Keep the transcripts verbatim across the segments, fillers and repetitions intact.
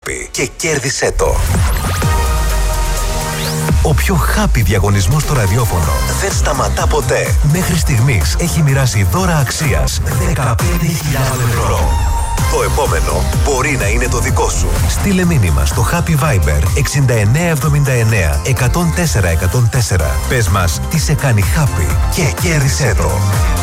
Happy και κέρδισέ το. Ο πιο happy διαγωνισμός στο ραδιόφωνο δεν σταματά ποτέ. Μέχρι στιγμής έχει μοιράσει δώρα αξίας δεκαπέντε χιλιάδες ευρώ. Το επόμενο μπορεί να είναι το δικό σου. Στείλε μήνυμα στο Happy Viber εξήντα εννέα εβδομήντα εννέα εκατόν τέσσερα εκατόν τέσσερα. Πες μας τι σε κάνει happy και κέρδισέ το.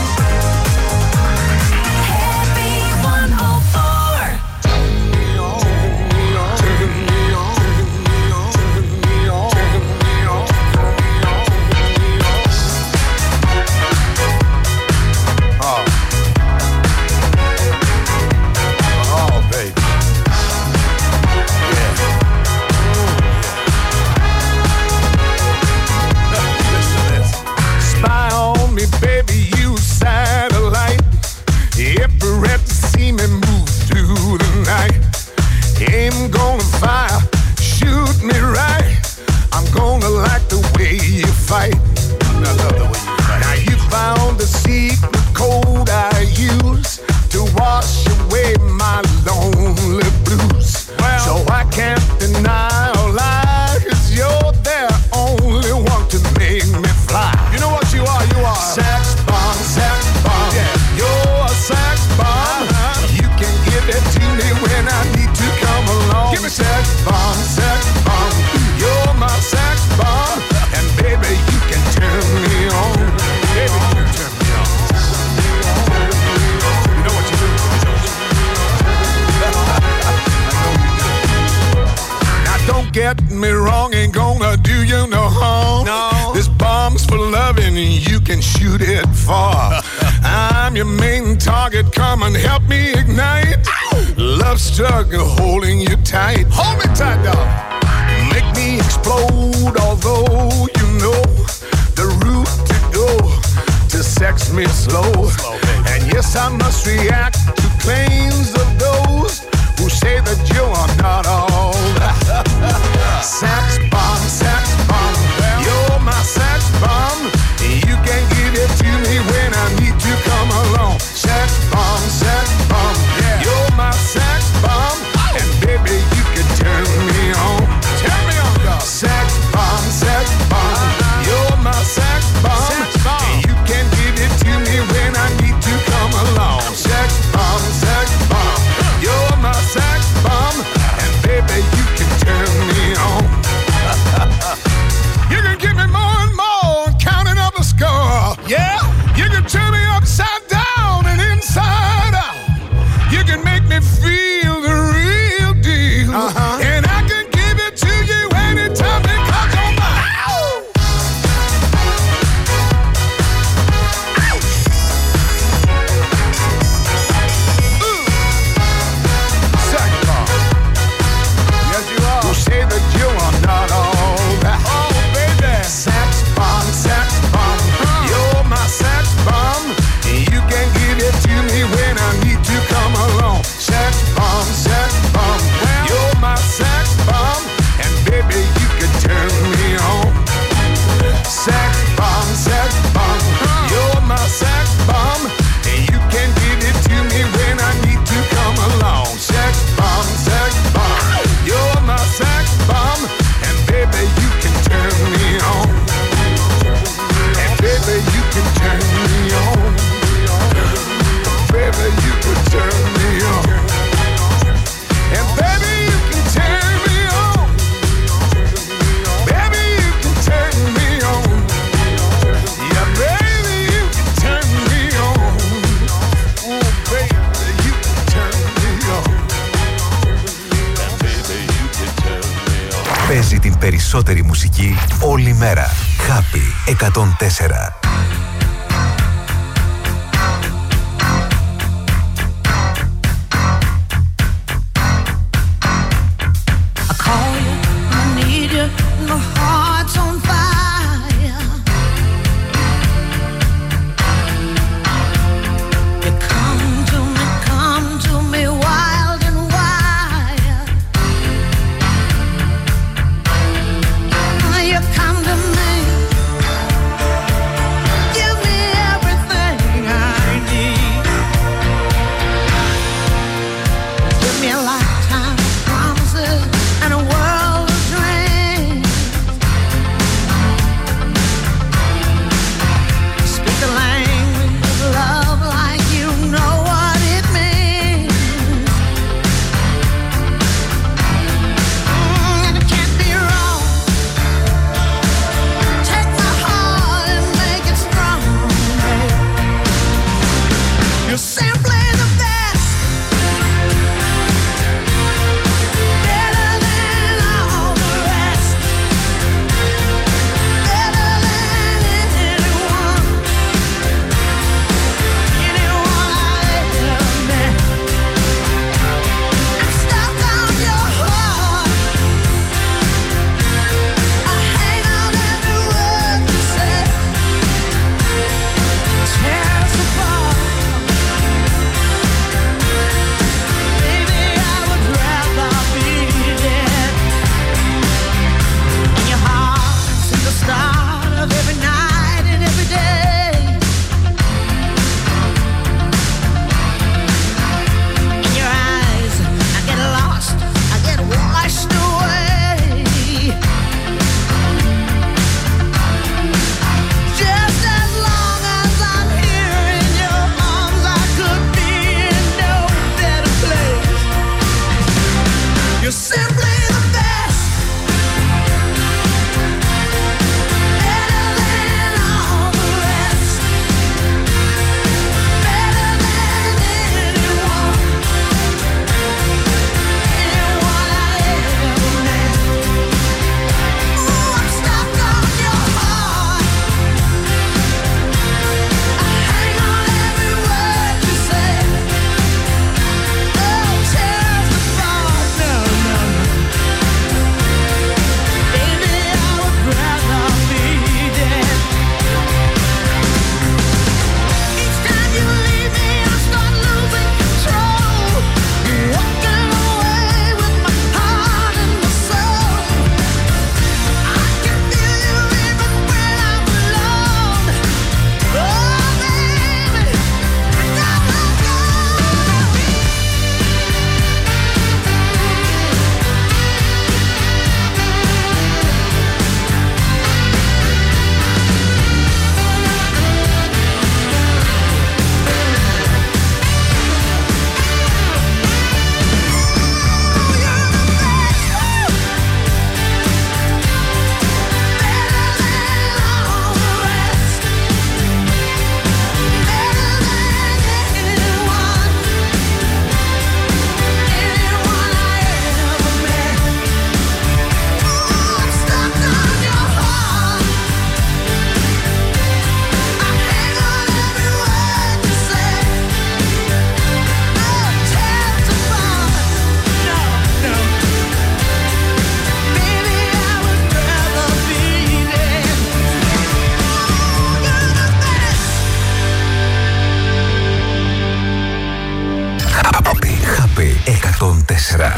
Get me wrong, ain't gonna do you no harm. No. This bomb's for loving, you can shoot it far. I'm your main target, come and help me ignite. Ow! Love struggle, holding you tight. Hold me tight, dog. Make me explode, although you know the route to go to sex me slow. slow and yes, I must react to claims of those who say that you are not all. Sex bomb, sex bomb, you're my sex bomb. You can give it to me when I need to come along. Sex bomb, sex bomb, yeah. You're my sex bomb, and baby you can turn me on. Turn me on, dog. Sex bomb, sex bomb, you're my sex bomb. Sex bomb. You can give it to me when I need to come along. Sex bomb, sex bomb, you're my sex bomb, and baby you can turn me on. You can give me more and more, counting up the score. Yeah, you can turn me upside down and inside out. You can make me feel the real deal, uh-huh. And I can give it to you anytime because you're mine. Second bomb. Yes, you are. Who say that you are not all that? Oh, baby. Sex bomb, sex bomb. You're my sex bomb. You can give it to me when I need to come along. Sex bomb, sex bomb. You're my sex bomb. And baby, you can turn me on. Sex bomb, sex bomb. You're my sex bomb. And you can give it to me when I need to come along. Sex bomb, sex bomb. You're my sex bomb. And baby, you can turn me on. And baby, you can turn me on. Baby, you can turn me on. And baby, you can turn me on. Baby, you can turn me on. Yeah, baby, you can turn me on. Oh, baby, you can turn me on. And baby, you can turn me on. Παίζει την περισσότερη μουσική όλη μέρα. Happy εκατόν τέσσερα. Me a lifetime of promises. You're simply the best. εκατόν τέσσερα.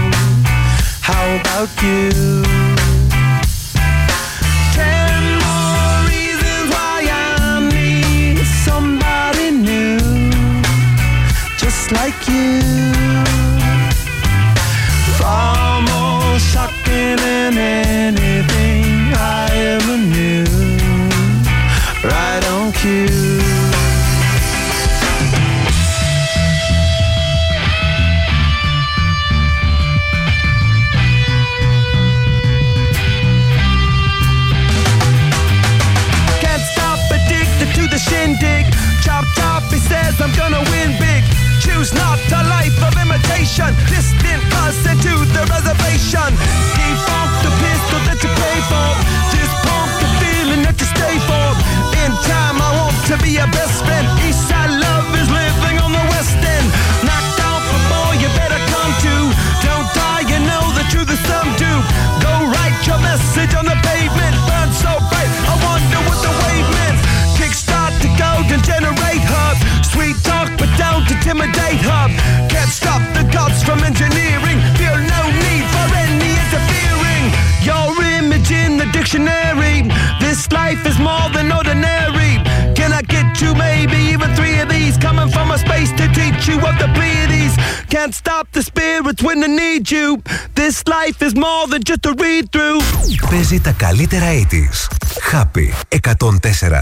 Ten more station. Distant cousin to the reservation. Default the pistol that you pay for. Just pump the feeling that you stay for. In time I want to be your best friend. Eastside love is living on the west end. Knocked out before you better come to. Don't die, you know the truth is some do. Go write your message on the pavement. Burn so bright, I wonder what the wave meant. Kickstart the golden generate hub. Sweet talk but don't intimidate hub. Can't stop the gods from engineering. Feel no need for any interfering. Your image in the dictionary. This life is more than ordinary. Can I get you maybe even three of these? Coming from a space to teach you of the Pleiades. Can't stop the spirits when they need you. This life is more than just a read through. Παίζει τα καλύτερα ογδόντα. Happy εκατόν τέσσερα.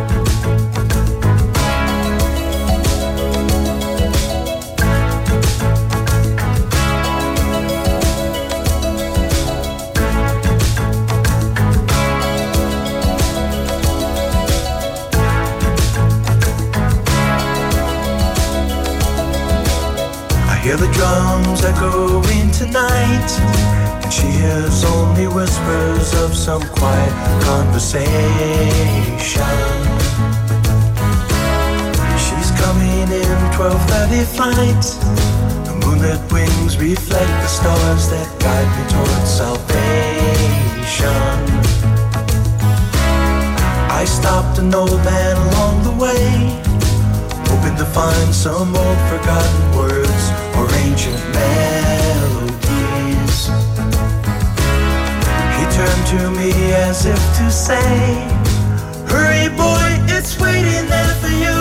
Hear the drums echoing tonight, and she hears only whispers of some quiet conversation. She's coming in twelve thirty flight. The moonlit wings reflect the stars that guide me towards salvation. I stopped an old man along the way, hoping to find some old forgotten words or ancient melodies. He turned to me as if to say, hurry boy, it's waiting there for you.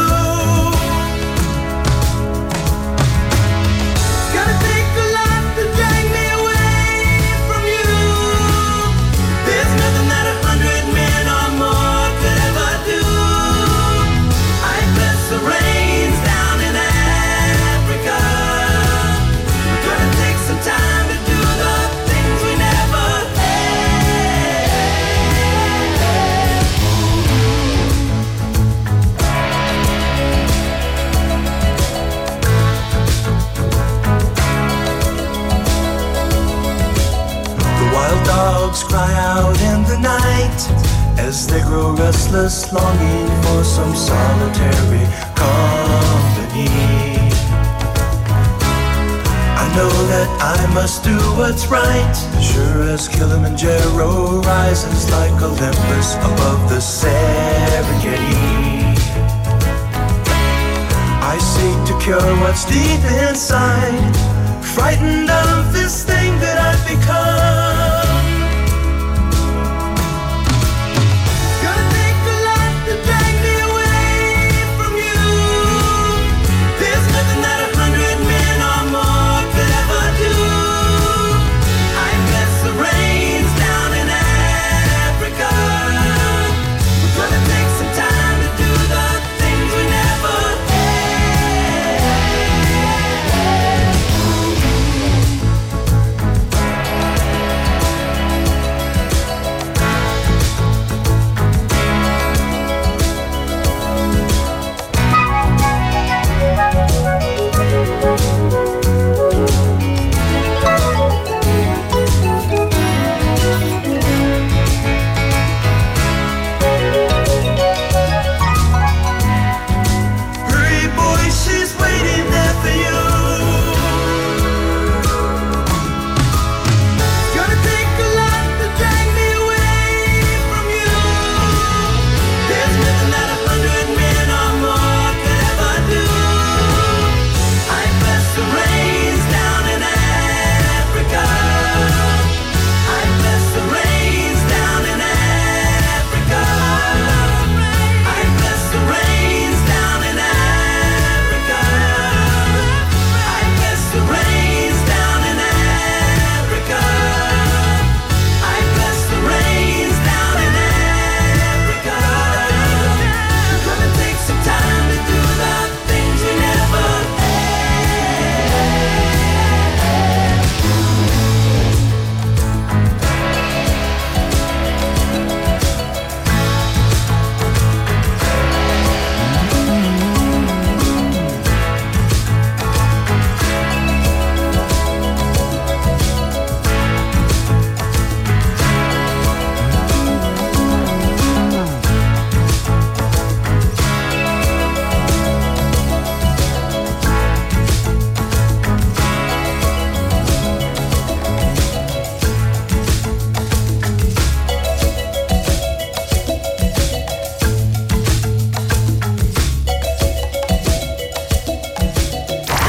It's gonna take a lot to drag me away from you. There's nothing that a hundred men or more could ever do. I bless the rains down in Africa. We're gonna take some time to do the things we never The wild dogs cry out in the night as they grow restless, longing for some solitary company. I know that I must do what's right, sure as Kilimanjaro rises like Olympus above the Serengeti. I seek to cure what's deep inside, frightened of this thing that I've become. Gonna take a lot to drag me away from you. There's nothing that a hundred men or more could ever do. I bless the rains down in Africa. We're gonna take some time to do the things we never had.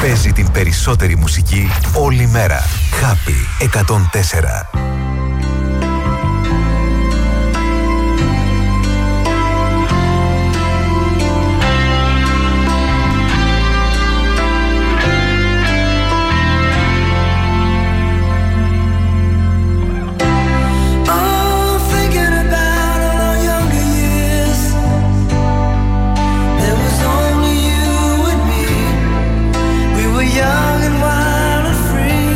παίζει την περισσότερη μουσική όλη μέρα. Happy εκατόν τέσσερα. Young and wild and free.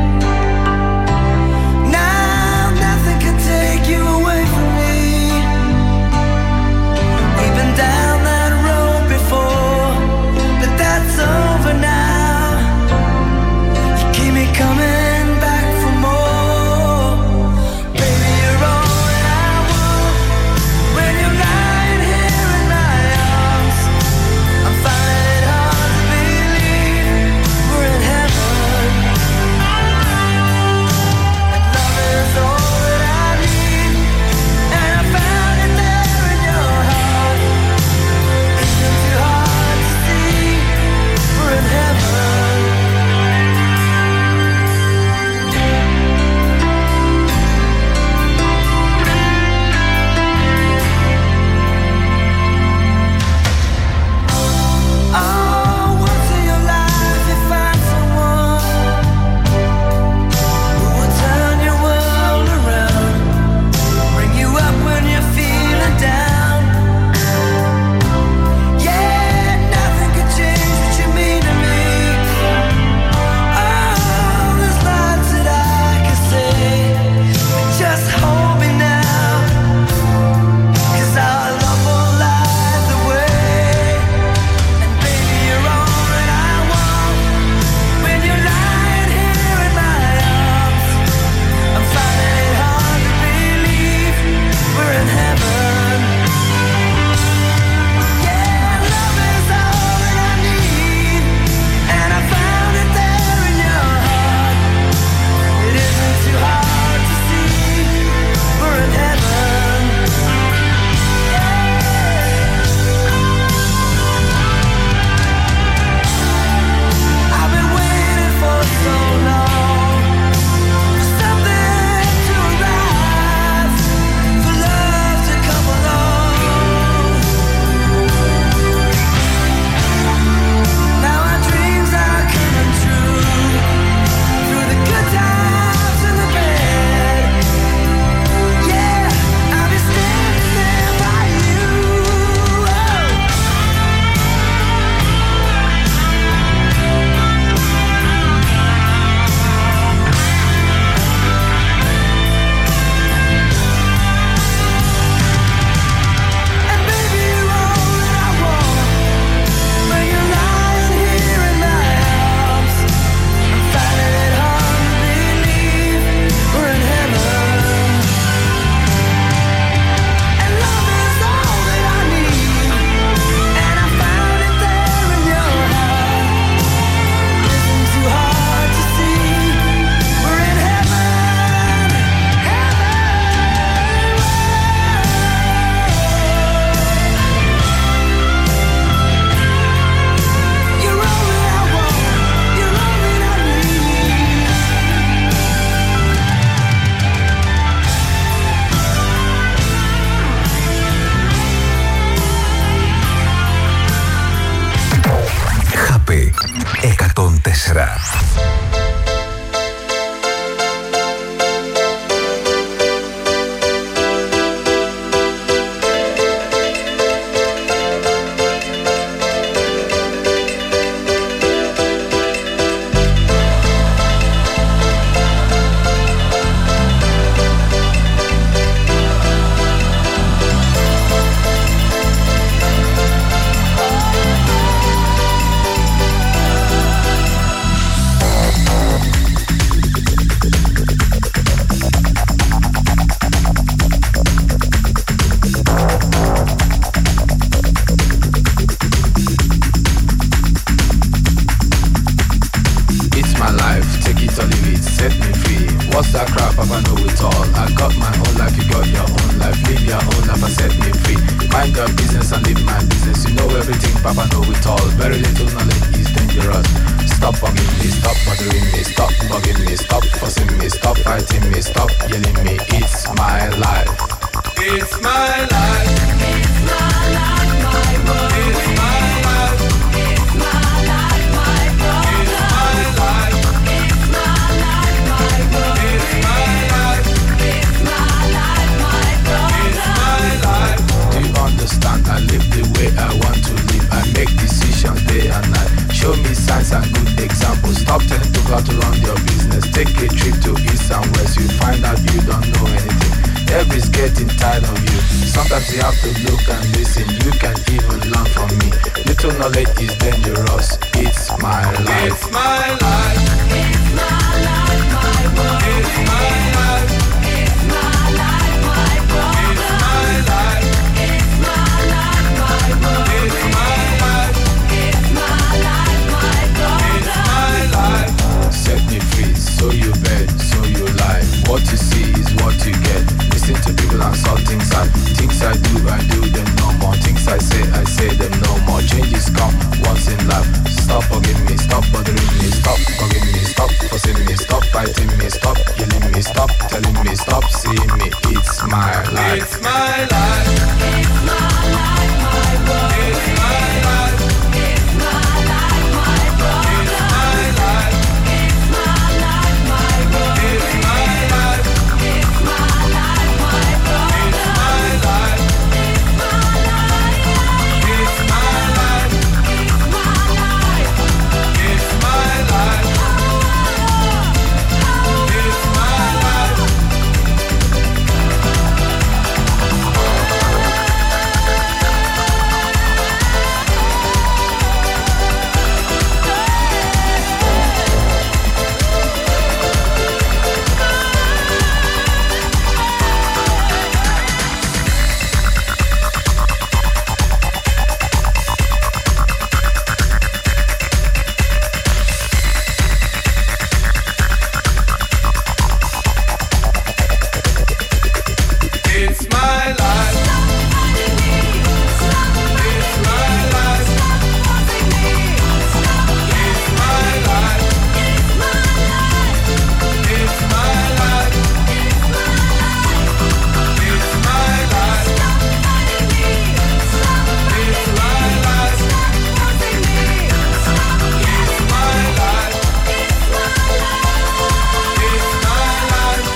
εκατόν τέσσερα. stop bugging me, stop bothering me, stop bugging me, stop fussing me, stop fighting me, stop yelling me. It's my life. It's my life. It's my life, my world. It's my life. It's my life, my problem. It's my life. It's my life, my world. It's my life. It's my life, my problem. It's my life. Do you understand? I live the way I want to live. I make decisions day and night. Show me signs and good examples. Stop telling to God to run your business. Take a trip to east and west. You find out you don't know anything. Everybody's getting tired of you. Sometimes you have to look and listen. You can even learn from me. Little knowledge is dangerous. It's my life. It's my life. It's my life, my world. It's my life. It's my life, my problem. It's my life. It's my life, my world. It's my life. It's my life, my problem. It's my life. Set me free, so you bet, so you lie. What you see is what you get. Listen to people and saw things I Things I do, I do them no more. Things I say, I say them no more. Changes come once in life. Stop bugging me, stop bothering me, stop bugging me, stop fussing me, stop fighting me, stop yelling me, stop telling me, stop seeing me. It's my life. It's my life. It's my life, my world. It's my life. It's my life, my problem. It's my life. It's my life, my world. It's my life. It's my life, my problem. It's my life. It's my life. It's my life. It's my life. It's my life. It's my life. It's my life. It's my life. It's my life. It's my life. It's my life. It's my life. It's my life. It's my life.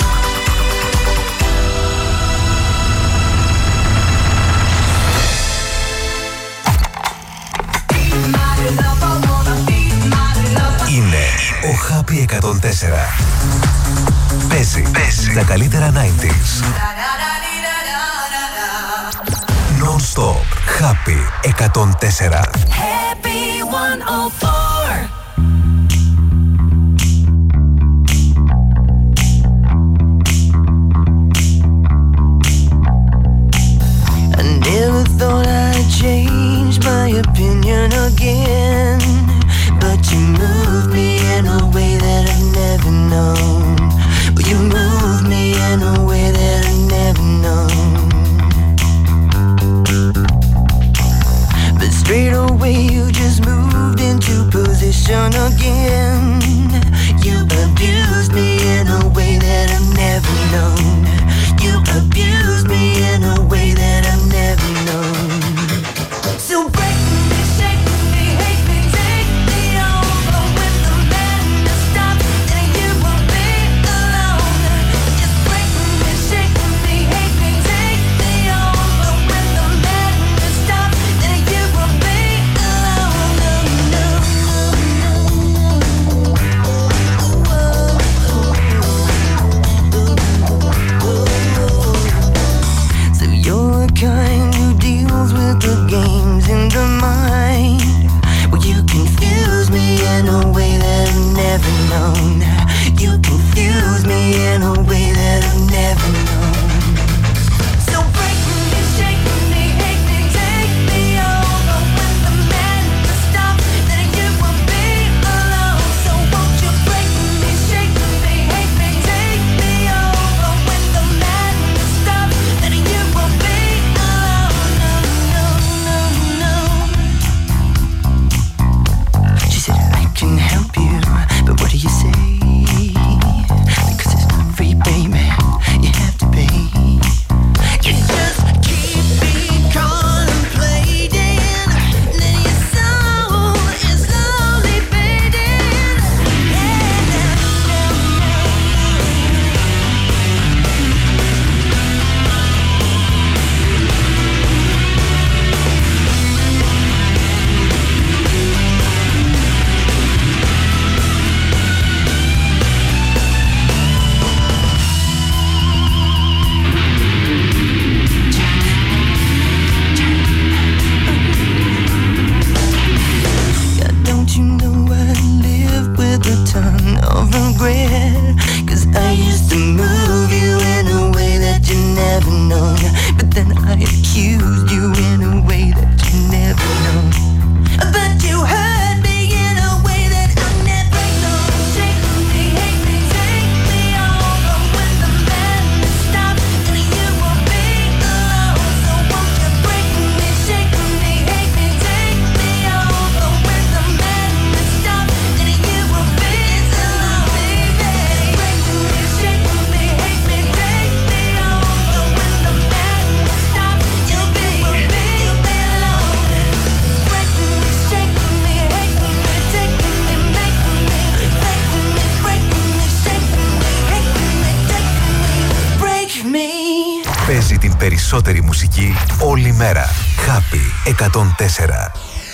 Είναι ο Happy εκατόν τέσσερα. Παίζει, παίζει τα καλύτερα ενενήντα. Non-stop. Happy εκατόν τέσσερα. Happy εκατόν τέσσερα. I never thought I'd change my opinion again, but you moved me in a way that I've never known. Well, you moved me in a way that I've never known. But straight away you just moved into position again. You abused me in a way that I've never known. You abused me in a way that I've never known. So break me, shake me, hate me, take me over. When the madness stops, then you will be alone. Just break me, shake me, hate me, take me over. When the madness stops, then you will be alone. No, no, no, no. περισσότερη μουσική όλη μέρα. Happy εκατόν τέσσερα.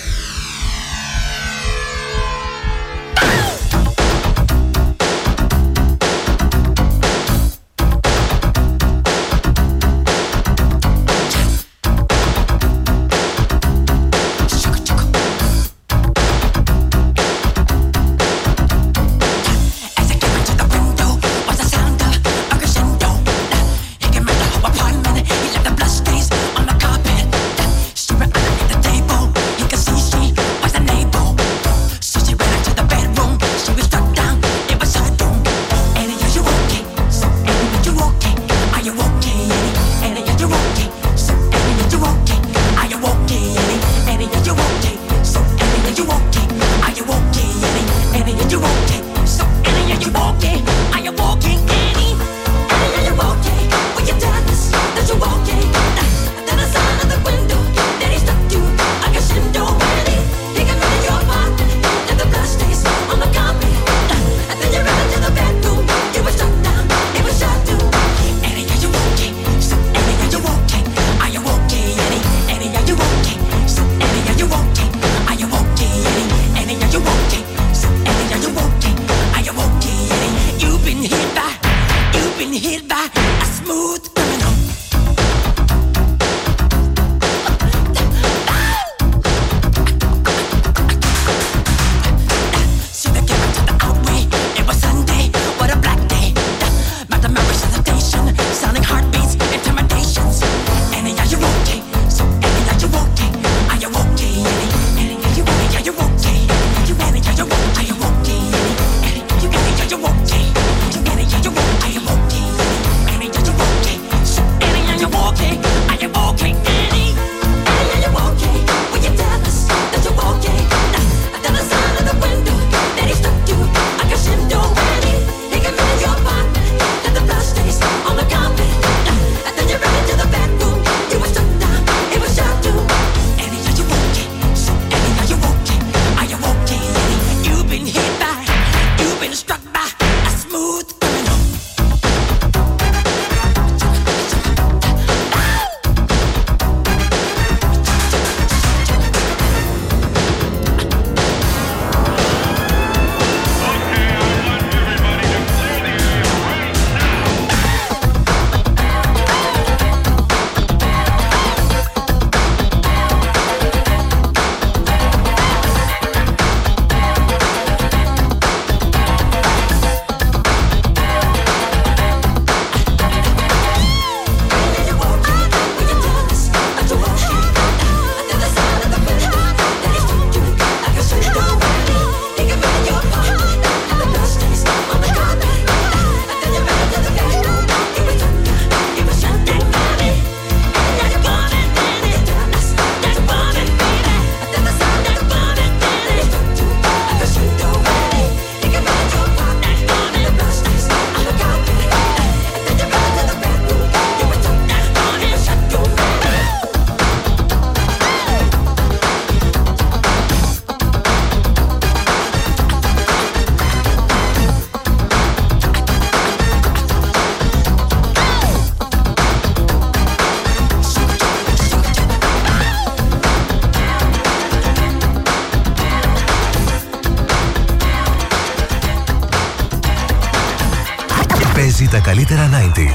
Παίζει τα καλύτερα ενενήντα.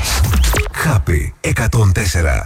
Happy εκατόν τέσσερα.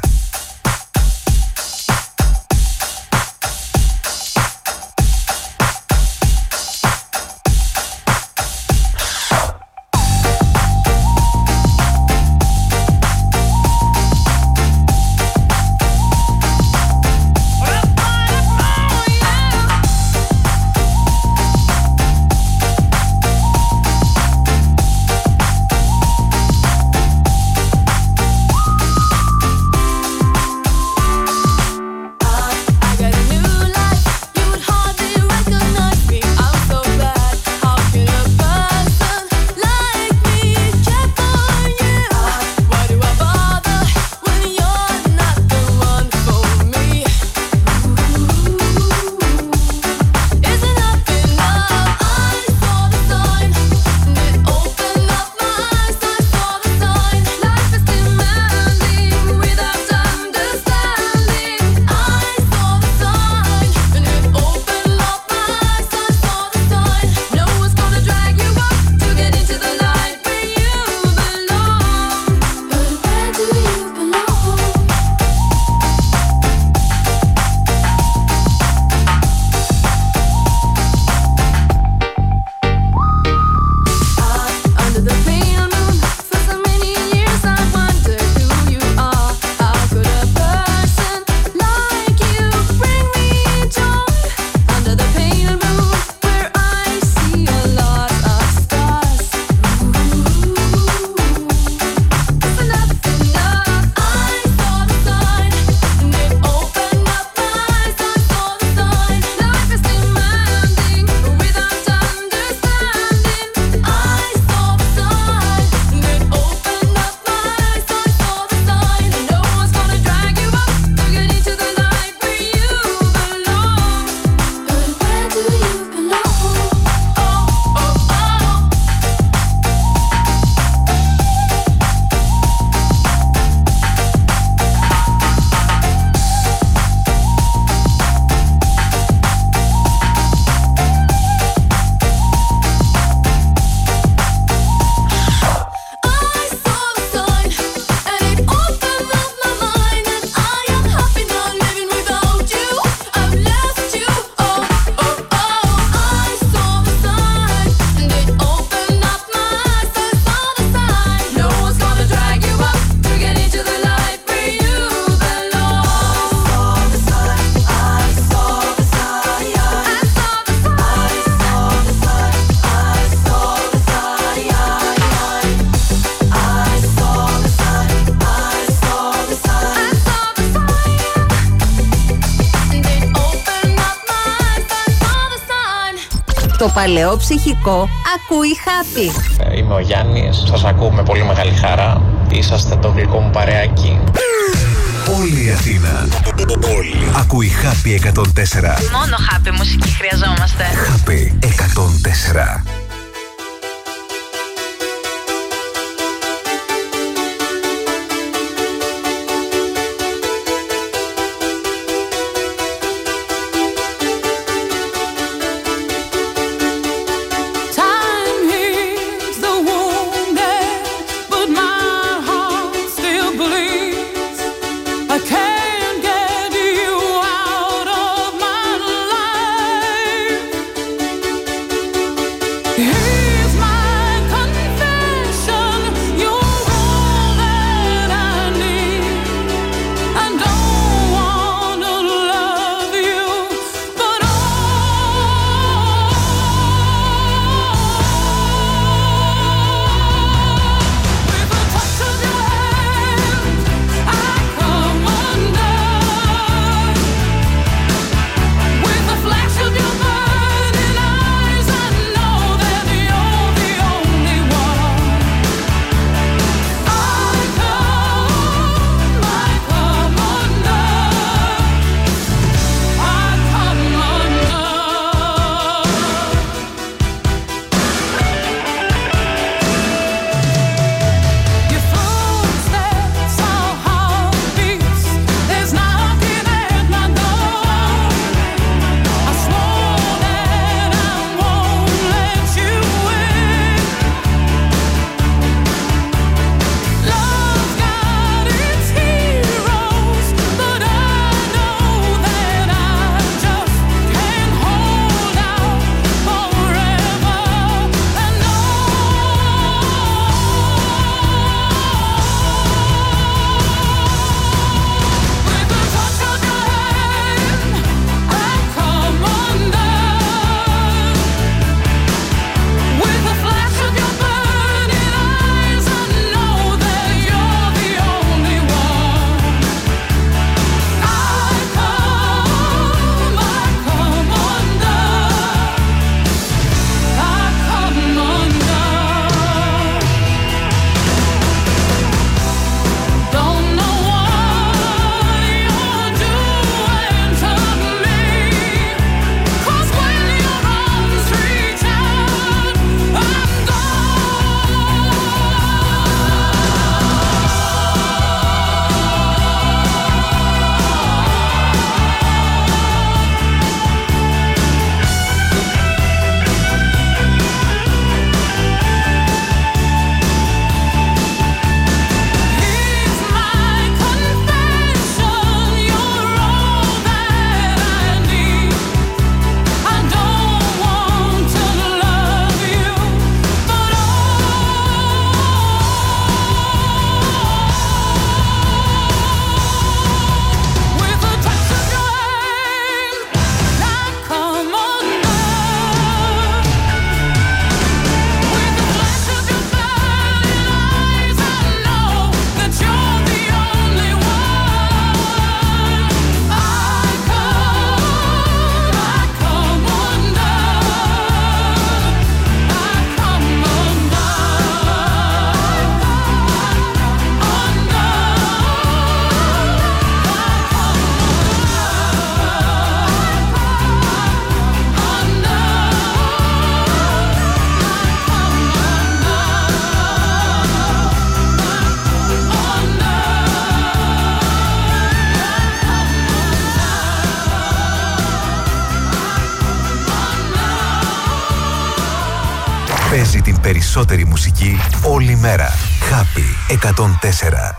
Στο παλαιό ψυχικό ακούει Happy. Είμαι ο Γιάννης, σας ακούω με πολύ μεγάλη χαρά. Είσαστε το γλυκό μου παρεάκι. Όλη η Αθήνα, όλη ακούει Happy εκατόν τέσσερα. Μόνο Happy μουσική χρειαζόμαστε. Happy εκατόν τέσσερα. Παίζει την περισσότερη μουσική όλη μέρα. Happy εκατόν τέσσερα.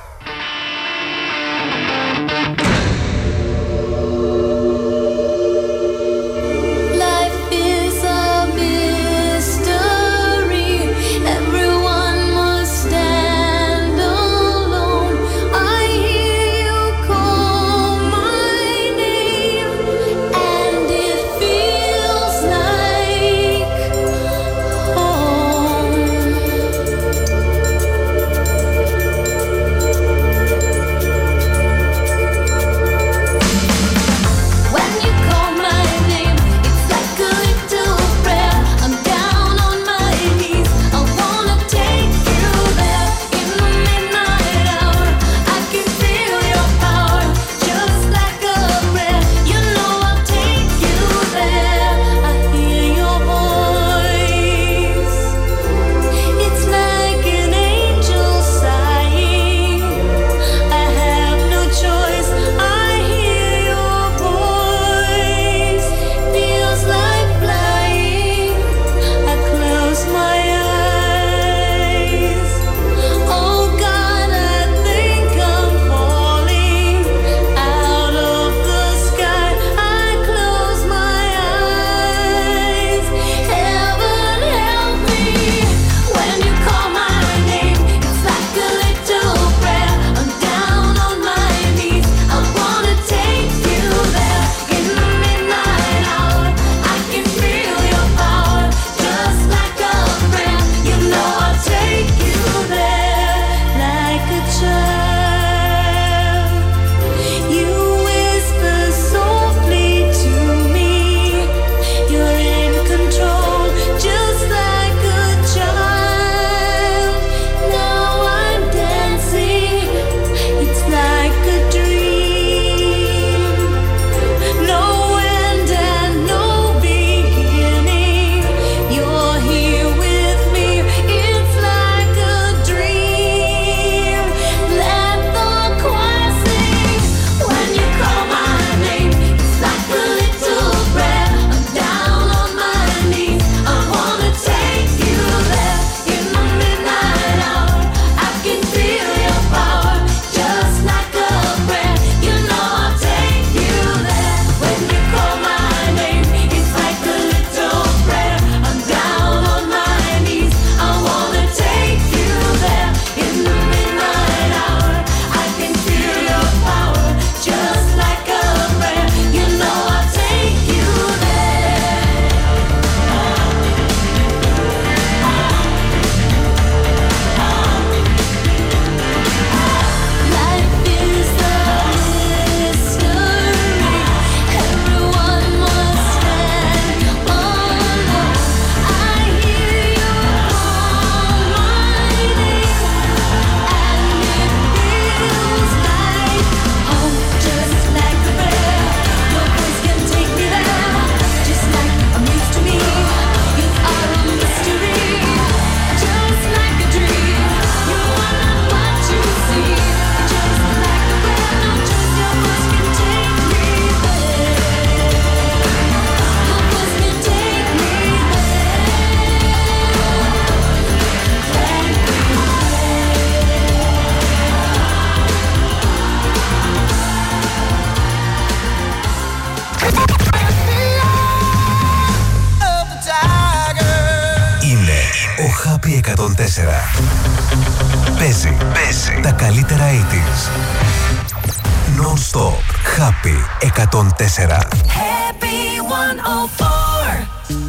Happy εκατόν τέσσερα. Παίζει, παίζει τα καλύτερα ογδόντα. Non-stop. Happy εκατόν τέσσερα. Happy εκατόν τέσσερα.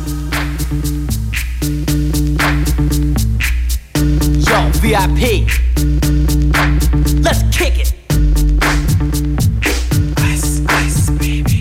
Yo, βι άι πι. Let's kick it. Ice, ice, baby.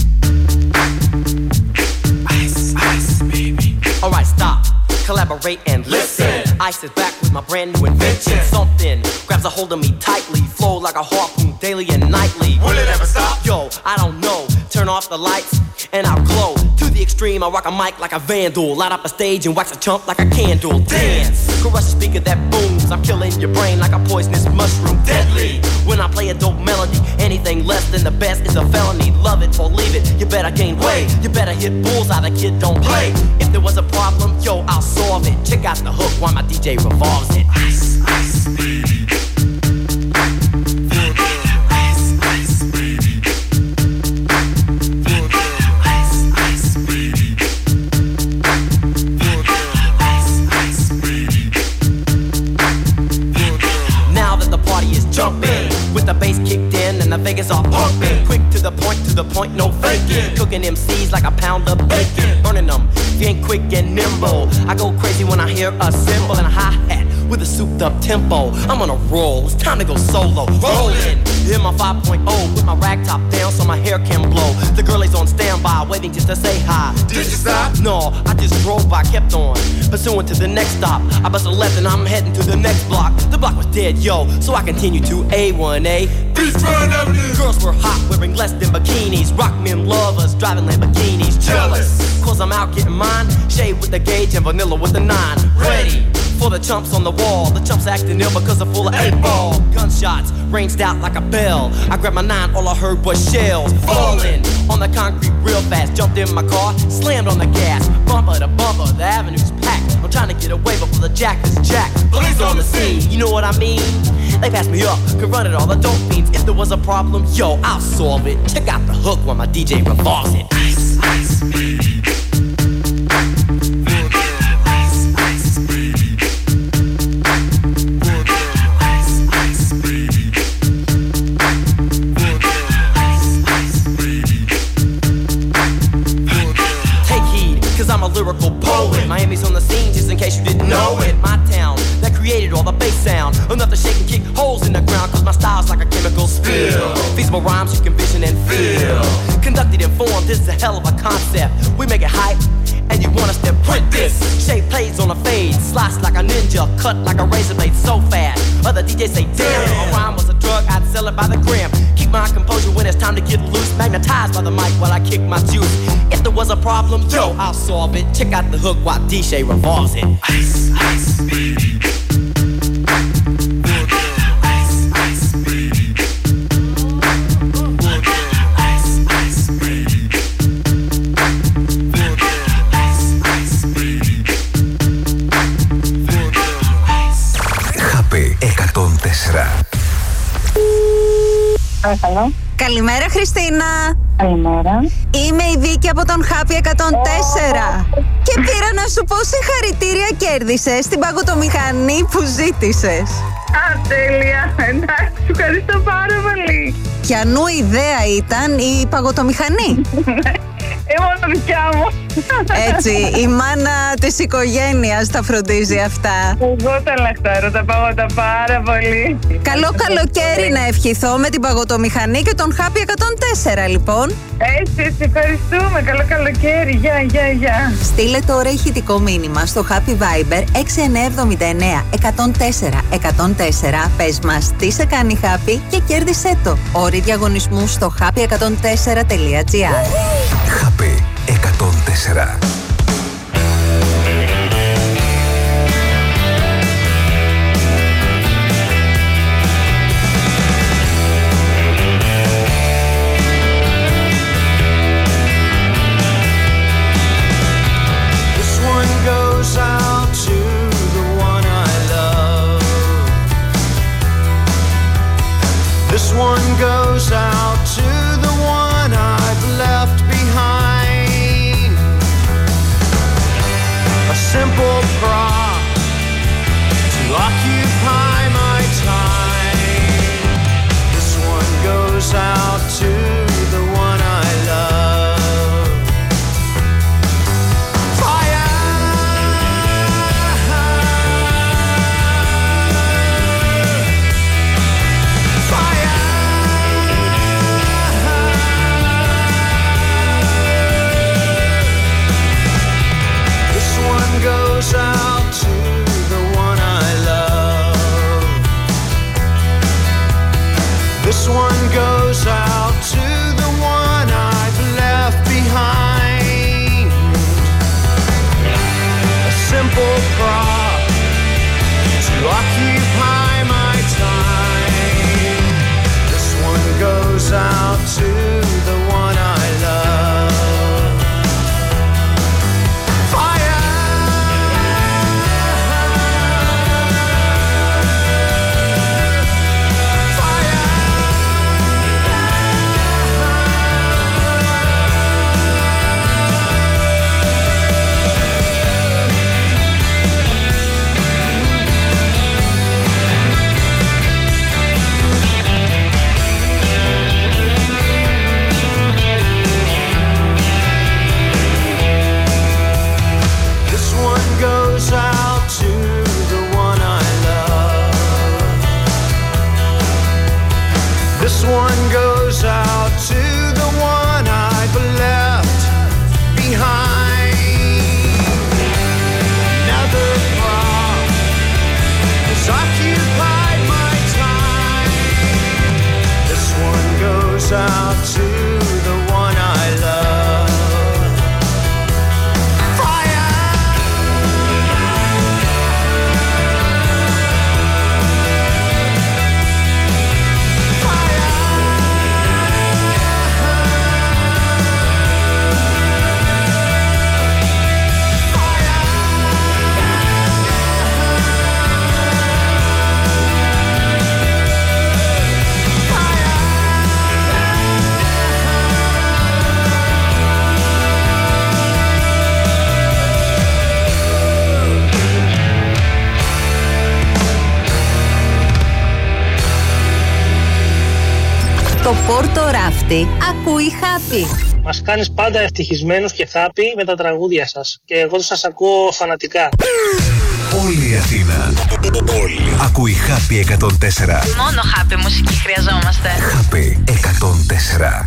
Ice, ice, baby. Alright, stop. Collaborate and listen. Ice is back with my brand new invention. Something grabs a hold of me tightly. Flow like a harpoon daily and nightly. Will it ever stop? Yo, I don't know. Turn off the lights and I'll glow. To the extreme, I rock a mic like a vandal. Light up a stage and wax a chump like a candle. Dance, crush a speaker that booms. I'm killing your brain like a poisonous mushroom. Deadly, when I play a dope melody. Anything less than the best is a felony. Love it or leave it, you better gain weight. You better hit bullseye, the kid don't play. If there was a problem, yo, I'll solve it. Check out the hook while my D J revolves it. Ice, ice, baby. Jumping with the bass kicked in and the Vegas are pumping. Quick to the point, to the point, no faking. Cooking M Cs like a pound of bacon. Burning them, if you ain't quick and nimble. I go crazy when I hear a cymbal and a hi-hat with a souped up tempo. I'm on a roll, it's time to go solo. Rolling, hit my five point oh, put my rag top down so my hair can blow. The girl is on standby, waiting just to say hi. Did you stop? No, I just drove by, kept on. Pursuing to the next stop. I bust a left and I'm heading to the next block. The block was dead, yo, so I continue to A one A. Beachfront Avenue. Girls were hot, wearing less than bikinis. Rock men lovers, driving Lamborghinis. Jealous, cause I'm out getting mine. Shade with the gauge and vanilla with the nine. Ready for the chumps on the wall. The chumps acting ill because they're full of eight ball. Gunshots ranged out like a bell. I grabbed my nine, all I heard was shells falling on the concrete real fast. Jumped in my car, slammed on the gas. Bumper to bumper, the avenue's packed. I'm trying to get away before the jack is jacked. Police on the scene, you know what I mean? They passed me up, could run it all the dope fiends. If there was a problem, yo, I'll solve it. Check out the hook while my D J revolves it. Ice, ice, baby. I'm a lyrical poet. Miami's on the scene, just in case you didn't know it. My town that created all the bass sound. Enough to shake and kick holes in the ground, cause my style's like a chemical spill. Feasible rhymes you can vision and feel. Conducted in form, this is a hell of a concept. We make it hype, and you want us to print this. Shape plays on a fade, slice like a ninja, cut like a razor blade so fast. Other D Js say, damn, if a rhyme was a drug, I'd sell it by the gram. Keep my composure when it's time to get loose. Magnetized by the mic while I kick my juice. If there was a problem, yo, I'll solve it. Check out the hook while D J revolves it. Ice, ice, baby. Ice, ice, baby. Ice, ice, baby. Ice, ice, baby. Happy εκατόν τέσσερα. Παρακαλώ. Καλημέρα Χριστίνα. Καλημέρα. Είμαι η Βίκη από τον Happy εκατόν τέσσερα. Oh. Και πήρα να σου πω συγχαρητήρια, κέρδισες την παγωτομηχανή που ζήτησες. Α, τέλεια. Εντάξει, σου ευχαριστώ πάρα πολύ. Ποιανού ιδέα ήταν η παγωτομηχανή? Η μόνο δικιά μου. Έτσι, η μάνα της οικογένειας τα φροντίζει αυτά. Εγώ τα λαχτάρω, τα παγώτα πάρα πολύ. Καλό καλοκαίρι να ευχηθώ με την παγωτομηχανή και τον Happy εκατόν τέσσερα λοιπόν. Έτσι, έτσι, ευχαριστούμε. Καλό καλοκαίρι. Γεια, γεια, γεια. Στείλε τώρα ηχητικό μήνυμα στο Happy Viber έξι εννιά εβδομήντα εννέα εκατόν τέσσερα εκατόν τέσσερα. Πες μας τι σε κάνει Happy και κέρδισέ το. Όροι διαγωνισμού στο happy εκατόν τέσσερα τελεία τζι άρ. Happy εκατόν τέσσερα. This one goes out to the one I've left behind. αυτή ακούει Happy. Μας κάνεις πάντα ευτυχισμένους και happy με τα τραγούδια σας. Και εγώ σας ακούω φανατικά. Όλη η Αθήνα. Όλη. Ακούει Happy εκατόν τέσσερα. Μόνο Happy μουσική χρειαζόμαστε. Happy εκατόν τέσσερα.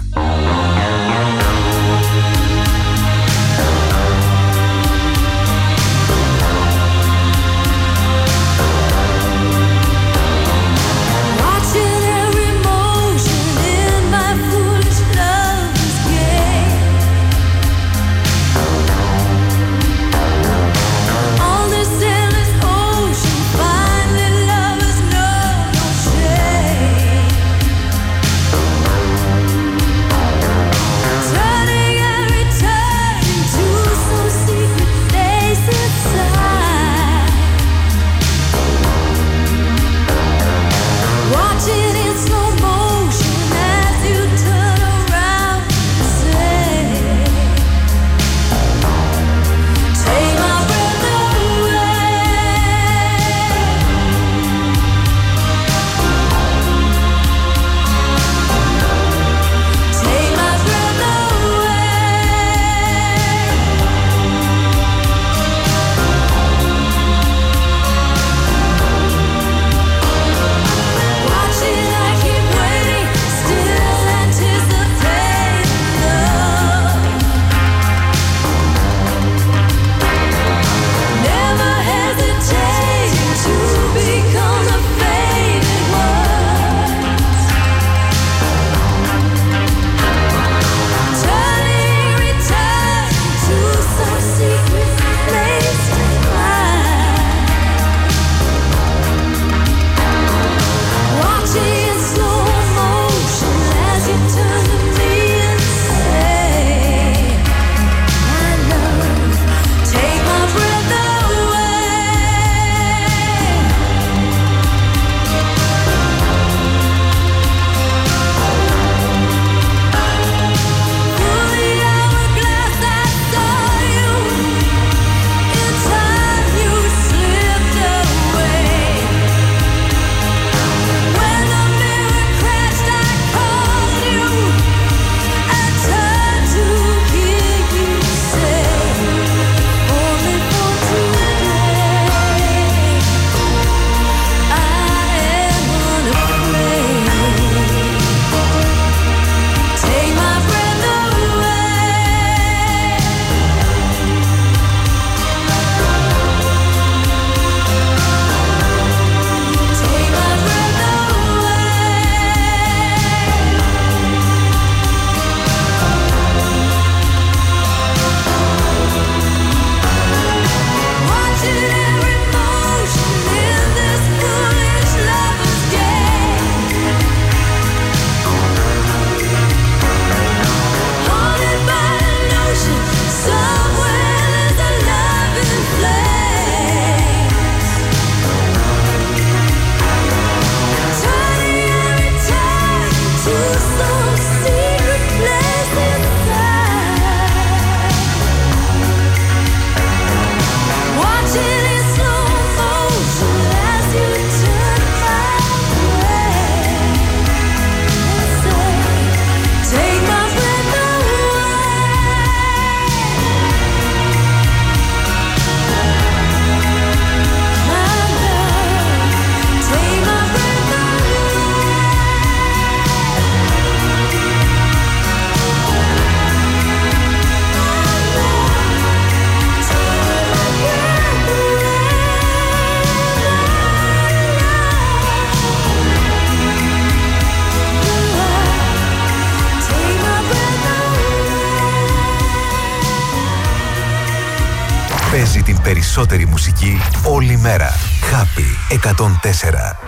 Παίζει την περισσότερη μουσική όλη μέρα. Happy εκατόν τέσσερα.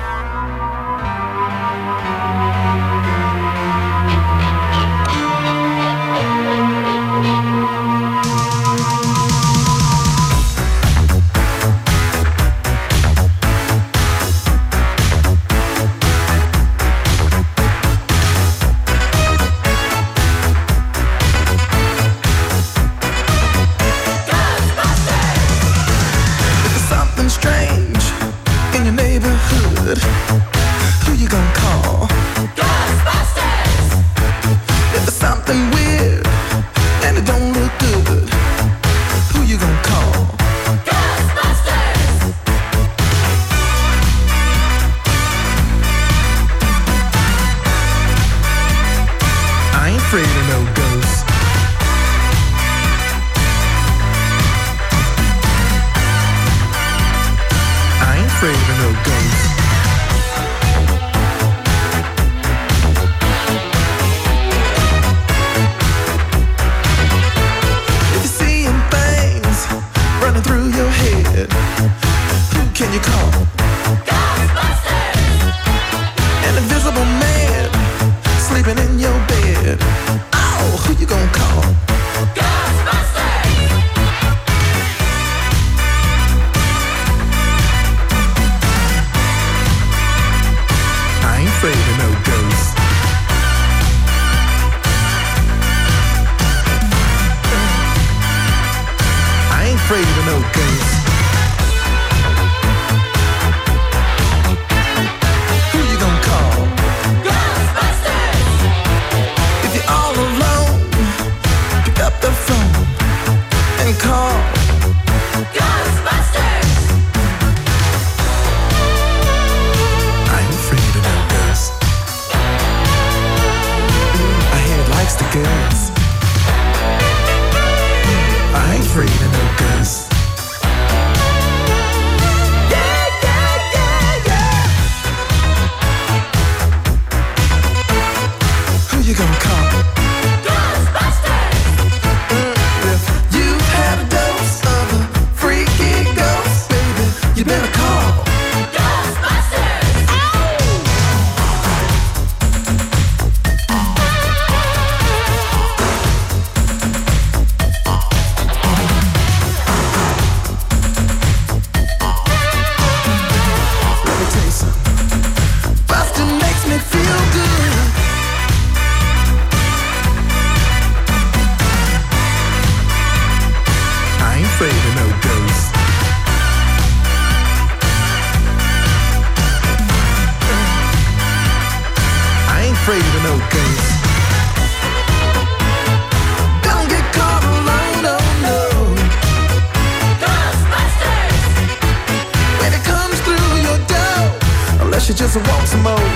Strange in your neighborhood. afraid of no ghosts. Who you gonna call? Ghostbusters! If you're all alone, pick up the phone and call Ghostbusters! I ain't afraid of no ghosts. I hear it likes the girls. I ain't afraid of no ghosts. Yeah, yeah, yeah, yeah. Who you gonna call? Ghostbusters! If you had a dose of a freaky ghost, baby, you better call Ghostbusters! Let me tell you something. Bustin' makes me feel good. I ain't afraid of no ghosts. I ain't afraid of no ghosts. Don't get caught alone, no, no. Ghostbusters! When it comes through your door, unless you just want some more